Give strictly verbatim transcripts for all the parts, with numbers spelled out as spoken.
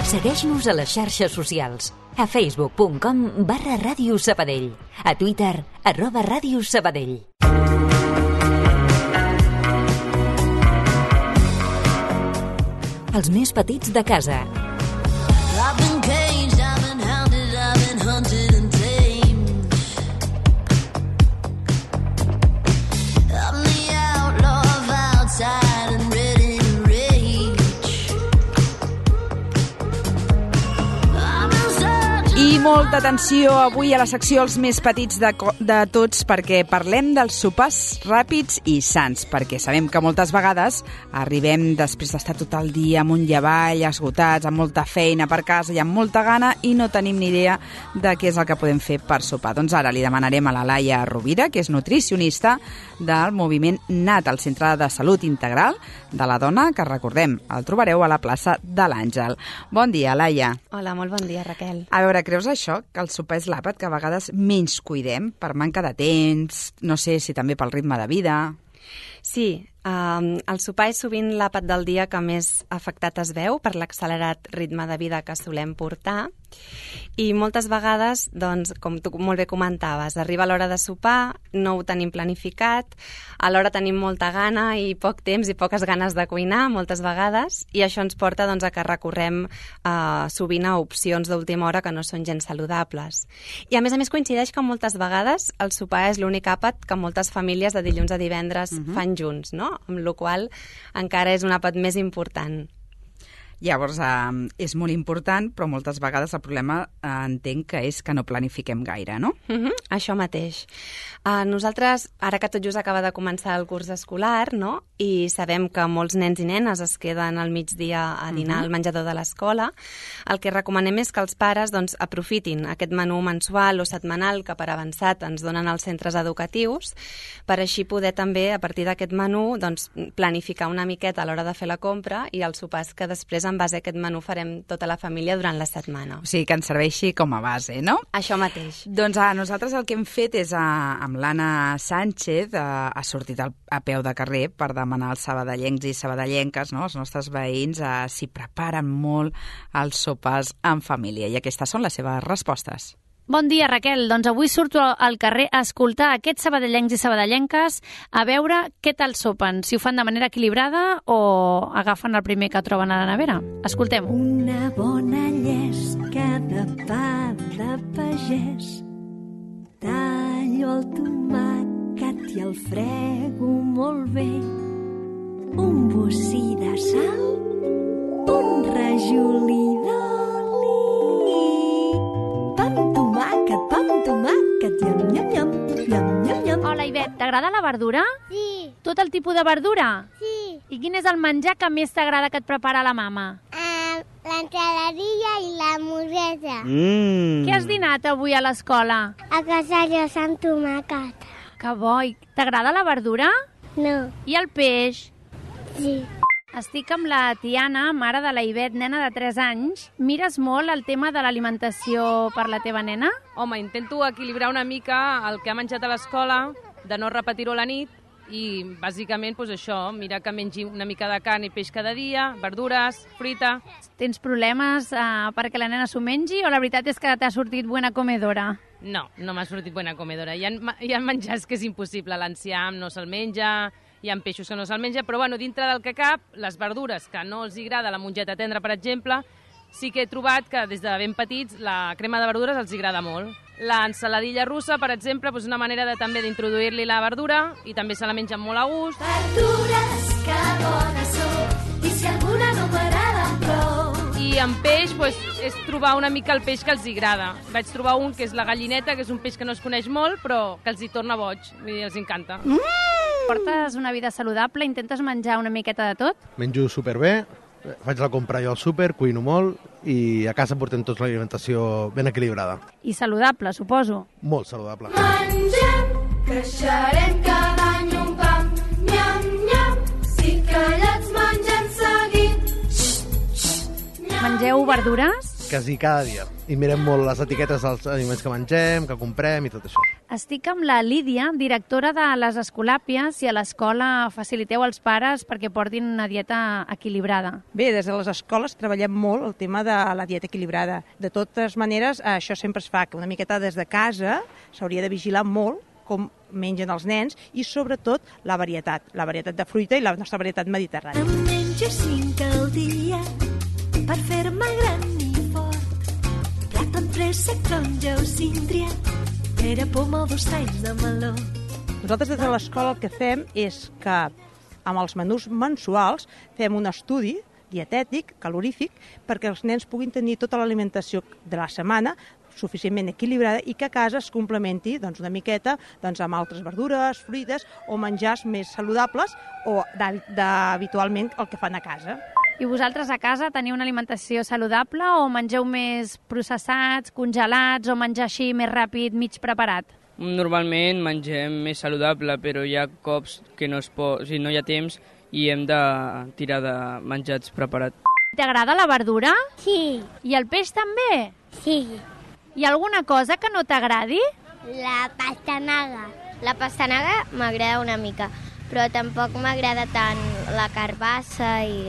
Segueix-nos a les xarxes socials. A facebook punt com barra Ràdio Sabadell. A Twitter, arroba Ràdio Sabadell. Els més petits de casa. I molta atenció avui a la secció Els més petits de, de tots, perquè parlem dels sopars ràpids i sants, perquè sabem que moltes vegades arribem després d'estar tot el dia amunt i avall, esgotats, amb molta feina per casa i amb molta gana, i no tenim ni idea de què és el que podem fer per sopar. Doncs ara li demanarem a la Laia Rovira, que és nutricionista del moviment NAT, el Centre de Salut Integral de la Dona, que recordem, el trobareu a la plaça de l'Àngel. Bon dia, Laia. Hola, molt bon dia, Raquel. A veure, creus això, que el sopar és l'àpat que a vegades menys cuidem per manca de temps, no sé si també pel ritme de vida? Sí, um, el sopar és sovint l'àpat del dia que més afectat es veu per l'accelerat ritme de vida que solem portar, i moltes vegades, doncs, com tu molt bé comentaves, arriba l'hora de sopar, no ho tenim planificat, alhora tenim molta gana i poc temps i poques ganes de cuinar, moltes vegades, i això ens porta doncs, a que recorrem uh, sovint a opcions d'última hora que no són gens saludables. I a més a més coincideix que moltes vegades el sopar és l'únic àpat que moltes famílies de dilluns a divendres uh-huh. fan junts, no? Amb la qual cosa encara és un àpat més important. Llavors, eh, és molt important, però moltes vegades el problema eh, entenc que és que no planifiquem gaire, no? Uh-huh, això mateix. Uh, nosaltres, ara que tot just acaba de començar el curs escolar, no?, i sabem que molts nens i nenes es queden al migdia a dinar uh-huh. al menjador de l'escola, el que recomanem és que els pares doncs, aprofitin aquest menú mensual o setmanal que per avançat ens donen els centres educatius, per així poder també, a partir d'aquest menú, doncs, planificar una miqueta a l'hora de fer la compra i els sopars que després en base a aquest menú farem tota la família durant la setmana. O sigui, que ens serveixi com a base, no? Això mateix. Doncs a nosaltres el que hem fet és, a, amb l'Anna Sánchez, a, ha sortit al, a peu de carrer per demanar als sabadellencs i sabadellenques, no?, els nostres veïns, a, si preparen molt els sopars en família. I aquestes són les seves respostes. Bon dia, Raquel. Doncs avui surto al carrer a escoltar aquests sabadellencs i sabadellenques a veure què tal sopen, si ho fan de manera equilibrada o agafen el primer que troben a la nevera. Escoltem-ho. Una bona llesca de pa de pagès, tallo el tomàquet i el frego molt bé, un bocí de sal, un rajolí d'oli, pam tomàquet, pam tomàquet, nyam, nyam, nyam, nyam, nyam, nyam. Hola, Ivet, t'agrada la verdura? Sí. Tot el tipus de verdura? Sí. I quin és el menjar que més t'agrada que et prepara la mama? Uh, l'entradaria i l'hamburguesa. Mm. Què has dinat avui a l'escola? A casalles amb tomàquet. Que bo, i t'agrada la verdura? No. I el peix? Sí. Estic amb la Tiana, mare de la Ivet, nena de tres anys. Mires molt el tema de l'alimentació per la teva nena? Home, intento equilibrar una mica el que ha menjat a l'escola, de no repetir-ho a la nit, i bàsicament doncs això, mirar que mengi una mica de carn i peix cada dia, verdures, fruita. Tens problemes uh, perquè la nena s'ho mengi o la veritat és que t'ha sortit buena comedora? No, no m'ha sortit buena comedora. Hi ha, hi ha menjars que és impossible. L'enciam no se'l menja, hi ha peixos que no se'l menja, però bueno, dintre del que cap, les verdures que no els agrada, la mongeta tendra, per exemple, sí que he trobat que des de ben petits la crema de verdures els agrada molt. L'ensaladilla russa, per exemple, és una manera de, també d'introduir-li la verdura i també se la mengen molt a gust. Verdures que bones són, i si alguna no m'agrada em plou. I en peix doncs, és trobar una mica el peix que els agrada. Vaig trobar un que és la gallineta, que és un peix que no es coneix molt, però que els hi torna boig, i els encanta. Mm! Portes una vida saludable, intentes menjar una miqueta de tot? Menjo superbé, faig la compra jo al súper, cuino molt i a casa portem tota l'alimentació ben equilibrada. I saludable, suposo. Molt saludable. Mengem, creixerem cada any un pam, nyam, nyam, si callats mengem seguit. Mengeu verdures? quasi cada dia. I mirem molt les etiquetes dels aliments que mengem, que comprem i tot això. Estic amb la Lídia, directora de les Escolàpies, i a l'escola faciliteu als pares perquè portin una dieta equilibrada. Bé, des de les escoles treballem molt el tema de la dieta equilibrada. De totes maneres, això sempre es fa, que una miqueta des de casa s'hauria de vigilar molt com mengen els nens i, sobretot, la varietat. La varietat de fruita i la nostra varietat mediterrània. Em menjo cinc al dia per fer-me gran i fort. Plàtan, fresa, taronja o síndria, pera, poma o dos talls de meló. Nosaltres des de l'escola el que fem és que amb els menús mensuals fem un estudi dietètic, calorífic, perquè els nens puguin tenir tota l'alimentació de la setmana suficientment equilibrada i que a casa es complementi doncs, una miqueta doncs, amb altres verdures, fruites o menjars més saludables o habitualment el que fan a casa. I vosaltres a casa teniu una alimentació saludable o mengeu més processats, congelats o menjar així més ràpid, mig preparat? Normalment mengem més saludable, però hi ha cops que no, es pot, o sigui, no hi ha temps i hem de tirar de menjats preparats. T'agrada la verdura? Sí. I el peix també? Sí. Hi ha alguna cosa que no t'agradi? La pastanaga. La pastanaga m'agrada una mica, però tampoc m'agrada tant la carbassa i...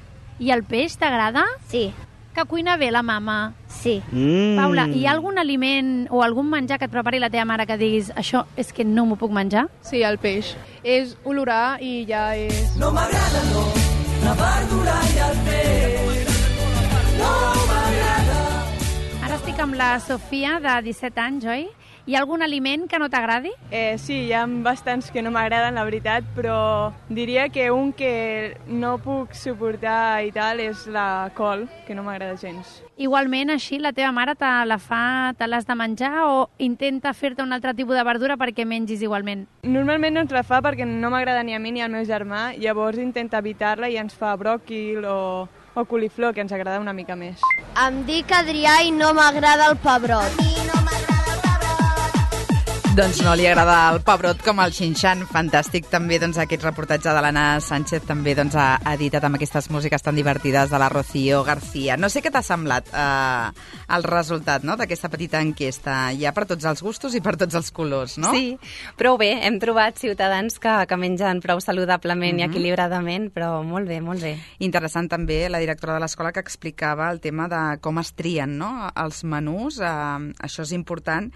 I el peix t'agrada? Sí. Que cuina bé la mama? Sí. Mm. Paula, hi ha algun aliment o algun menjar que et prepari la teva mare que diguis això és que no m'ho puc menjar? Sí, el peix. És olorar i ja és... No m'agrada, no, la verdura i el peix. No m'agrada. Ara estic amb la Sofia, de disset anys, oi? Hi ha algun aliment que no t'agradi? Eh, sí, hi ha bastants que no m'agraden, la veritat, però diria que un que no puc suportar i tal és la col, que no m'agrada gens. Igualment, així, la teva mare te la fa, te l'has de menjar o intenta fer-te un altre tipus de verdura perquè mengis igualment? Normalment no ens la fa perquè no m'agrada ni a mi ni al meu germà, llavors intenta evitar-la i ens fa bròquil o, o coliflor, que ens agrada una mica més. Em dic Adrià i no m'agrada el pebrot. Doncs no li agrada el pebrot com el xinxan. Fantàstic també doncs, aquest reportatge de l'Anna Sánchez, també doncs, ha editat amb aquestes músiques tan divertides de la Rocío García. No sé què t'ha semblat eh, el resultat, no?, d'aquesta petita enquesta. Hi ha per tots els gustos i per tots els colors, no? Sí, prou bé. Hem trobat ciutadans que, que mengen prou saludablement mm-hmm. i equilibradament, però molt bé, molt bé. Interessant també la directora de l'escola que explicava el tema de com es trien, no?, els menús. Eh, això és important.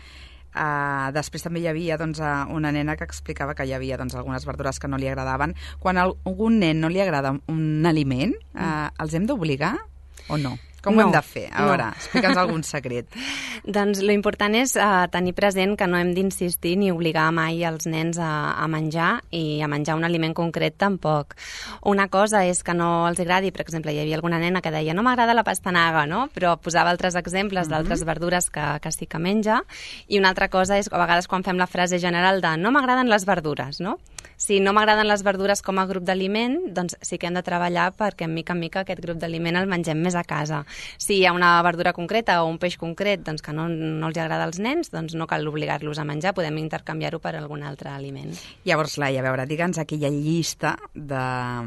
Uh, després també hi havia doncs, uh, una nena que explicava que hi havia doncs, algunes verdures que no li agradaven. Quan a algun nen no li agrada un aliment, uh, els hem d'obligar o no? Com no, ho hem de fer? A veure, no. explica'ns algun secret. Doncs l'important és uh, tenir present que no hem d'insistir ni obligar mai els nens a, a menjar i a menjar un aliment concret tampoc. Una cosa és que no els agradi, per exemple, hi havia alguna nena que deia no m'agrada la pastanaga, no? Però posava altres exemples mm-hmm. d'altres verdures que, que sí que menja, i una altra cosa és a vegades quan fem la frase general de no m'agraden les verdures, no? Si no m'agraden les verdures com a grup d'aliment, doncs sí que hem de treballar perquè en mica en mica aquest grup d'aliment el mengem més a casa. Si hi ha una verdura concreta o un peix concret doncs, que no, no els agrada als nens, doncs no cal obligar-los a menjar, podem intercanviar-ho per algun altre aliment. Llavors, Laia, a veure, digue'ns aquella llista de,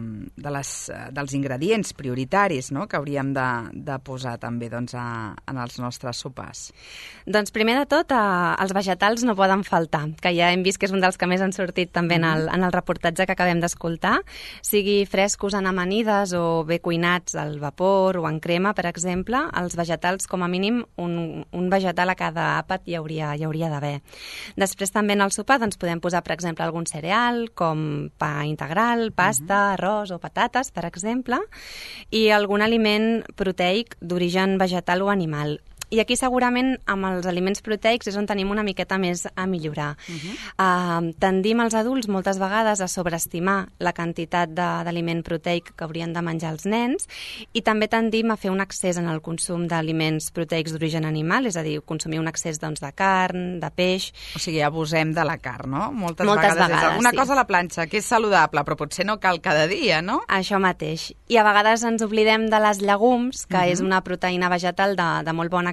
de les, dels ingredients prioritaris, no?, que hauríem de, de posar també doncs, a, en els nostres sopars. Doncs primer de tot, eh, els vegetals no poden faltar, que ja hem vist que és un dels que més han sortit també mm. en, el, en el reportatge que acabem d'escoltar, sigui frescos en amanides o bé cuinats al vapor o en crema, per exemple, els vegetals, com a mínim, un, un vegetal a cada àpat hi hauria, hi hauria d'haver. Després també en el sopar doncs, podem posar, per exemple, algun cereal, com pa integral, pasta, mm-hmm. arròs o patates, per exemple, i algun aliment proteic d'origen vegetal o animal. I aquí segurament amb els aliments proteics és on tenim una miqueta més a millorar. Uh-huh. Uh, tendim els adults moltes vegades a sobreestimar la quantitat d'aliment proteic que haurien de menjar els nens i també tendim a fer un excés en el consum d'aliments proteics d'origen animal, és a dir, consumir un excés doncs, de carn, de peix... O sigui, abusem de la carn, no? Moltes, moltes vegades, vegades és alguna sí. cosa a la planxa que és saludable, però potser no cal cada dia, no? Això mateix. I a vegades ens oblidem de les llegums, que uh-huh. és una proteïna vegetal de, de molt bona qualitat,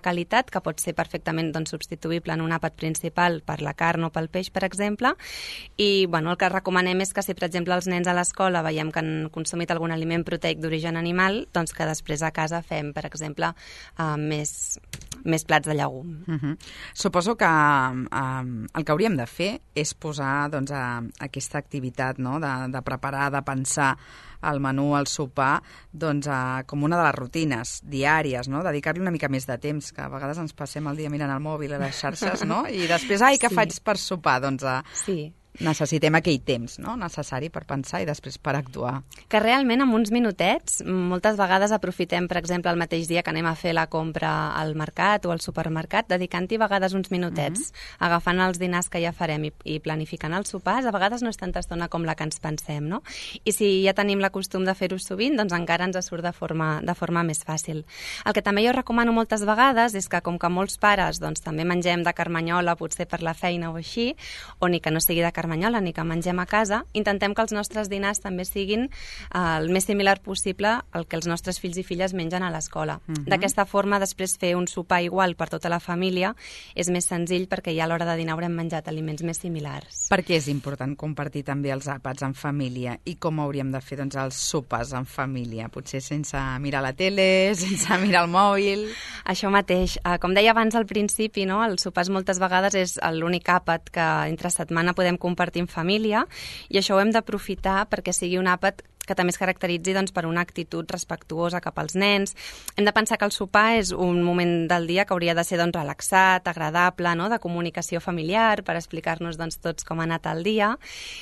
qualitat, que pot ser perfectament doncs, substituïble en un àpat principal per la carn o pel peix, per exemple, i bueno, el que recomanem és que si, per exemple, els nens a l'escola veiem que han consumit algun aliment proteic d'origen animal, doncs que després a casa fem, per exemple, uh, més, més plats de llegum. Uh-huh. Suposo que uh, el que hauríem de fer és posar doncs, a, aquesta activitat, no? de, de preparar, de pensar el menú, el sopar, doncs, a, com una de les rutines diàries, no? Dedicar-li una mica més de temps, que a vegades ens passem el dia mirant el mòbil a les xarxes, no? I després, ai, què sí. faig per sopar? Doncs a... sí. necessitem aquell temps, no?, necessari per pensar i després per actuar. Que realment amb uns minutets, moltes vegades aprofitem, per exemple, el mateix dia que anem a fer la compra al mercat o al supermercat, dedicant-hi a vegades uns minutets, uh-huh. agafant els dinars que ja farem i, i planificant els sopars, a vegades no és tanta estona com la que ens pensem, no? I si ja tenim la costum de fer-ho sovint, doncs encara ens surt de forma, de forma més fàcil. El que també jo recomano moltes vegades és que, com que molts pares doncs, també mengem de carmanyola, potser per la feina o així, o ni que no sigui de carmanyola, ni que mengem a casa, intentem que els nostres dinars també siguin eh, el més similar possible al que els nostres fills i filles mengen a l'escola. Uh-huh. D'aquesta forma, després fer un sopar igual per tota la família és més senzill perquè ja a l'hora de dinar haurem menjat aliments més similars. Per què és important compartir també els àpats en família i com hauríem de fer doncs, els sopars en família? Potser sense mirar la tele, sense mirar el mòbil... Això mateix. Eh, com deia abans al principi, no? Els sopars moltes vegades és l'únic àpat que entre setmana podem compartir en família i això ho hem d'aprofitar perquè sigui un àpat que també es caracteritzi doncs, per una actitud respectuosa cap als nens. Hem de pensar que el sopar és un moment del dia que hauria de ser doncs, relaxat, agradable, no? De comunicació familiar, per explicar-nos doncs, tots com ha anat el dia,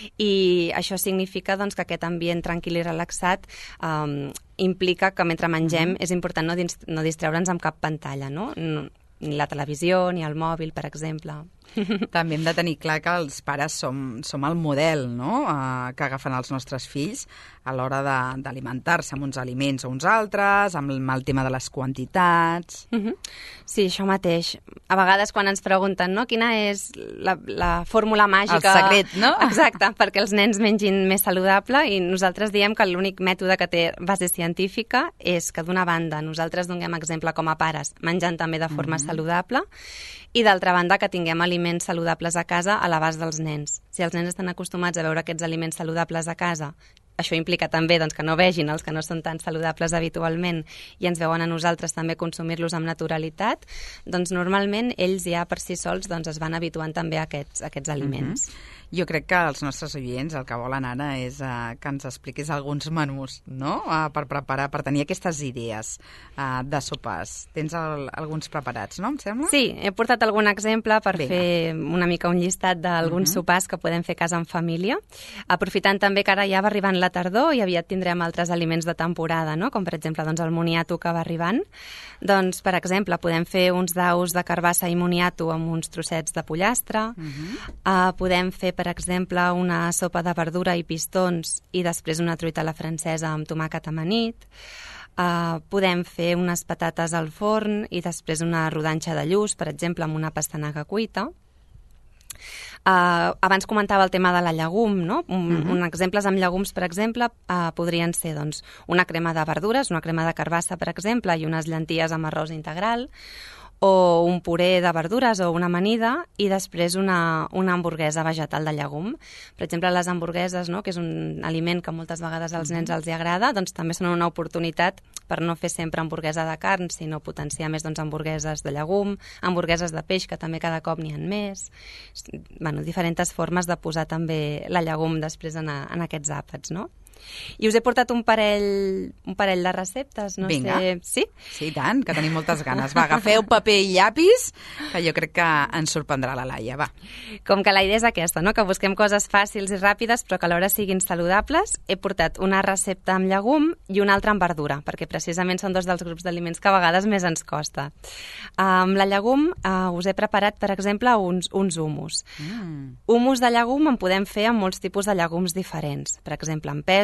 i això significa doncs, que aquest ambient tranquil i relaxat um, implica que mentre mengem és important no, dins, no distreure'ns amb cap pantalla, no? no ni la televisió, ni el mòbil, per exemple. També hem de tenir clar que els pares som, som el model, no?, uh, que agafen els nostres fills a l'hora d'alimentar-se amb uns aliments o uns altres, amb el, amb el tema de les quantitats... Uh-huh. Sí, això mateix. A vegades quan ens pregunten, no?, quina és la, la fórmula màgica... El secret, no? Exacte, perquè els nens mengin més saludable, i nosaltres diem que l'únic mètode que té base científica és que, d'una banda, nosaltres donem exemple com a pares, menjant també de forma mm-hmm. saludable, i d'altra banda que tinguem aliments saludables a casa a l'abast dels nens. Si els nens estan acostumats a veure aquests aliments saludables a casa, això implica també doncs, que no vegin els que no són tan saludables habitualment i ens veuen a nosaltres també consumir-los amb naturalitat, doncs normalment ells ja per si sols doncs, es van habituant també a aquests, a aquests aliments. Mm-hmm. Jo crec que els nostres oients el que volen ara és uh, que ens expliquis alguns menús, no?, uh, per preparar, per tenir aquestes idees uh, de sopars. Tens el, alguns preparats, no, em sembla? Sí, he portat algun exemple per Vinga. fer una mica un llistat d'alguns uh-huh. sopars que podem fer a casa en família, aprofitant també que ara ja va arribant la tardor i aviat tindrem altres aliments de temporada, no?, com per exemple doncs, el moniato que va arribant. Doncs, per exemple, podem fer uns daus de carbassa i moniato amb uns trossets de pollastre, uh-huh. uh, podem fer per exemple, una sopa de verdura i pistons i després una truita a la francesa amb tomàquet amanit. Uh, podem fer unes patates al forn i després una rodanxa de lluç, per exemple, amb una pastanaga cuita. Uh, abans comentava el tema de la llegum, no? Un, uh-huh. un exemples amb llegums, per exemple, uh, podrien ser doncs, una crema de verdures, una crema de carbassa, per exemple, i unes llenties amb arròs integral, o un puré de verdures o una amanida i després una, una hamburguesa vegetal de llegum. Per exemple, les hamburgueses, no?, que és un aliment que moltes vegades als nens els hi agrada, doncs també són una oportunitat per no fer sempre hamburguesa de carn, sinó potenciar més doncs, hamburgueses de llegum, hamburgueses de peix, que també cada cop n'hi ha més. Bueno, diferents formes de posar també la llegum després en, a, en aquests àpats, no? I us he portat un parell, un parell de receptes, no Vinga. sé... Sí? Sí, tant, que tenim moltes ganes. Va, agafeu paper i llapis, que jo crec que ens sorprendrà la Laia, va. Com que la idea és aquesta, no?, que busquem coses fàcils i ràpides, però que alhora siguin saludables, he portat una recepta amb llegum i una altra amb verdura, perquè precisament són dos dels grups d'aliments que a vegades més ens costa. Amb la llegum uh, us he preparat, per exemple, uns, uns humus. Mm. Humus de llegum en podem fer amb molts tipus de llegums diferents. Per exemple, amb pèsols,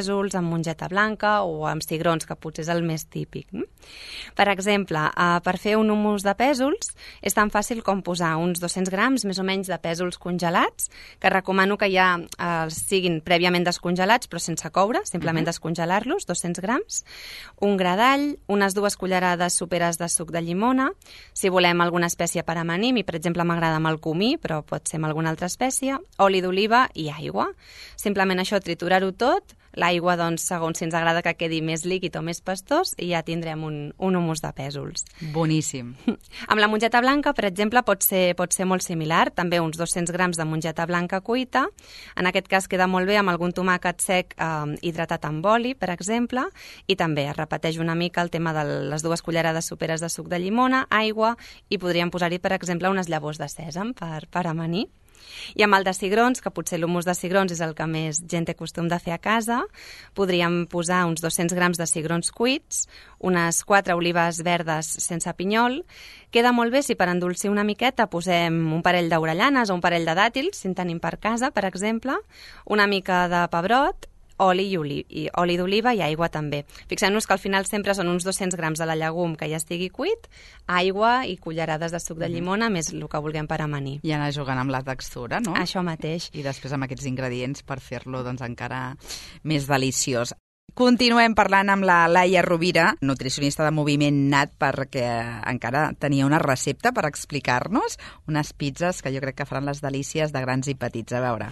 pèsols, amb mongeta blanca o amb cigrons, que potser és el més típic. Per exemple, per fer un hummus de pèsols és tan fàcil com posar uns dos-cents grams més o menys de pèsols congelats, que recomano que ja eh, siguin prèviament descongelats, però sense coure, simplement uh-huh. descongelar-los, dos-cents grams, un gra d'all, unes dues cullerades soperes de suc de llimona, si volem alguna espècie per amanir, a mi, per exemple, m'agrada amb el comí, però pot ser amb alguna altra espècie, oli d'oliva i aigua. Simplement això, triturar-ho tot, l'aigua, doncs, segons si ens agrada que quedi més líquid o més pastós, i ja tindrem un, un hummus de pèsols. Boníssim. Amb la mongeta blanca, per exemple, pot ser, pot ser molt similar, també uns dos-cents grams de mongeta blanca cuita. En aquest cas queda molt bé amb algun tomàquet sec eh, hidratat amb oli, per exemple, i també es repeteix una mica el tema de les dues cullerades soperes de suc de llimona, aigua, i podríem posar-hi, per exemple, unes llavors de sèsam per, per amanir. I amb el de cigrons, que potser l'hummus de cigrons és el que més gent té costum de fer a casa, podríem posar uns dos-cents grams de cigrons cuits, unes quatre olives verdes sense pinyol. Queda molt bé si per endolcir una miqueta posem un parell d'orellanes o un parell de dàtils, si en tenim per casa, per exemple, una mica de pebrot, oli i, oli, i oli d'oliva i aigua també. Fixem-nos que al final sempre són uns dos-cents grams de la llegum que ja estigui cuit, aigua i cullerades de suc de llimona, més el que vulguem per amanir. I anar jugant amb la textura, no? Això mateix. I després amb aquests ingredients per fer-lo doncs, encara més deliciós. Continuem parlant amb la Laia Rovira, nutricionista de Moviment Nat, perquè encara tenia una recepta per explicar-nos, unes pizzas que jo crec que faran les delícies de grans i petits. A veure.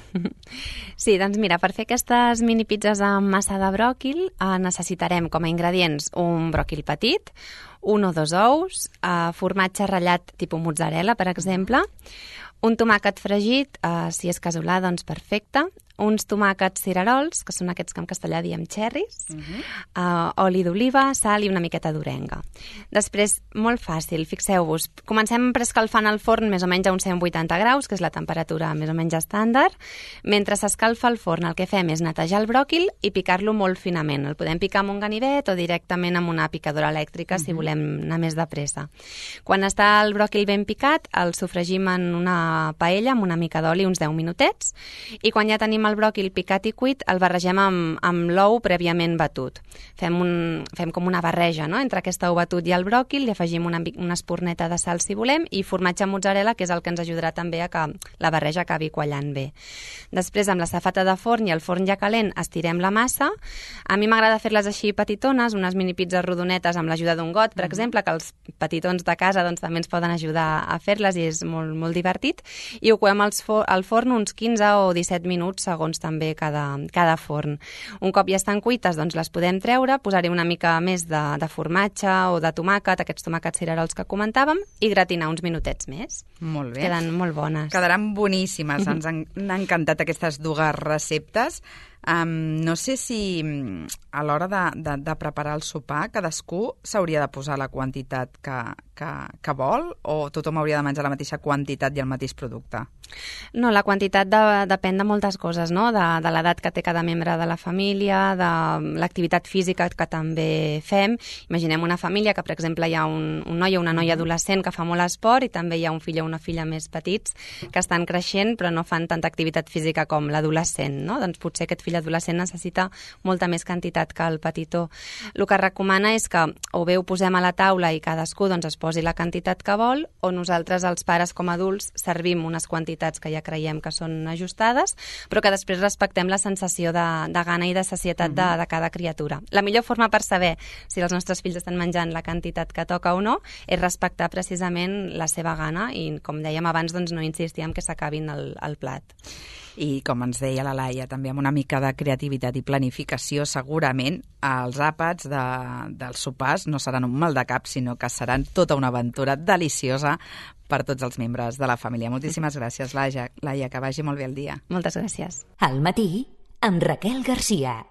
Sí, doncs mira, per fer aquestes mini pizzas amb massa de bròquil eh, necessitarem com a ingredients un bròquil petit, un o dos ous, eh, formatge ratllat tipus mozzarella, per exemple, un tomàquet fregit, eh, si és casolà, doncs perfecte, uns tomàquets cirerols, que són aquests que en castellà diem cherries, uh-huh. uh, oli d'oliva, sal i una miqueta d'orenga. Després, molt fàcil, fixeu-vos, comencem preescalfant el forn més o menys a uns cent vuitanta graus, que és la temperatura més o menys estàndard. Mentre s'escalfa el forn, el que fem és netejar el bròquil i picar-lo molt finament. El podem picar amb un ganivet o directament amb una picadora elèctrica, uh-huh. si volem anar més de pressa. Quan està el bròquil ben picat, el sofregim en una paella amb una mica d'oli uns deu minutets, i quan ja tenim el bròquil picat i cuit, el barregem amb, amb l'ou prèviament batut. Fem, un, fem com una barreja, no?, entre aquest ou batut i el bròquil, li afegim una, una espurneta de sal si volem i formatge mozzarella, que és el que ens ajudarà també a que la barreja acabi quallant bé. Després, amb la safata de forn i el forn ja calent, estirem la massa. A mi m'agrada fer-les així petitones, unes mini pizzas rodonetes amb l'ajuda d'un got, per exemple, que els petitons de casa doncs, també ens poden ajudar a fer-les i és molt, molt divertit. I ho coem al forn uns quinze o disset minuts, segons també cada, cada forn. Un cop ja estan cuites, doncs les podem treure, posar-hi una mica més de, de formatge o de tomàquet, aquests tomàquets cirerols que comentàvem, i gratinar uns minutets més. Molt bé. Queden molt bones. Quedaran boníssimes. Ens han, han encantat aquestes dues receptes. Um, no sé si a l'hora de, de, de preparar el sopar cadascú s'hauria de posar la quantitat que, que, que vol, o tothom hauria de menjar la mateixa quantitat i el mateix producte? No, la quantitat de, depèn de moltes coses, no? De, de l'edat que té cada membre de la família, de l'activitat física que també fem. Imaginem una família que, per exemple, hi ha un, un noi o una noia adolescent que fa molt esport i també hi ha un fill o una filla més petits que estan creixent però no fan tanta activitat física com l'adolescent, no? Doncs potser aquest fill adolescent necessita molta més quantitat que el petitó. El que recomana és que o bé ho posem a la taula i cadascú doncs, es posi la quantitat que vol, o nosaltres, els pares com a adults, servim unes quantitats que ja creiem que són ajustades, però que després respectem la sensació de, de gana i de sacietat de, de cada criatura. La millor forma per saber si els nostres fills estan menjant la quantitat que toca o no és respectar precisament la seva gana i, com dèiem abans, doncs, no insistir en que s'acabin el, el plat. I, com ens deia la Laia, també amb una mica de creativitat i planificació, segurament els àpats de, dels sopars no seran un mal de cap, sinó que seran tota una aventura deliciosa per tots els membres de la família. Moltíssimes gràcies, Laia, Laia, que vagi molt bé el dia. Moltes gràcies. Al matí, amb Raquel Garcia.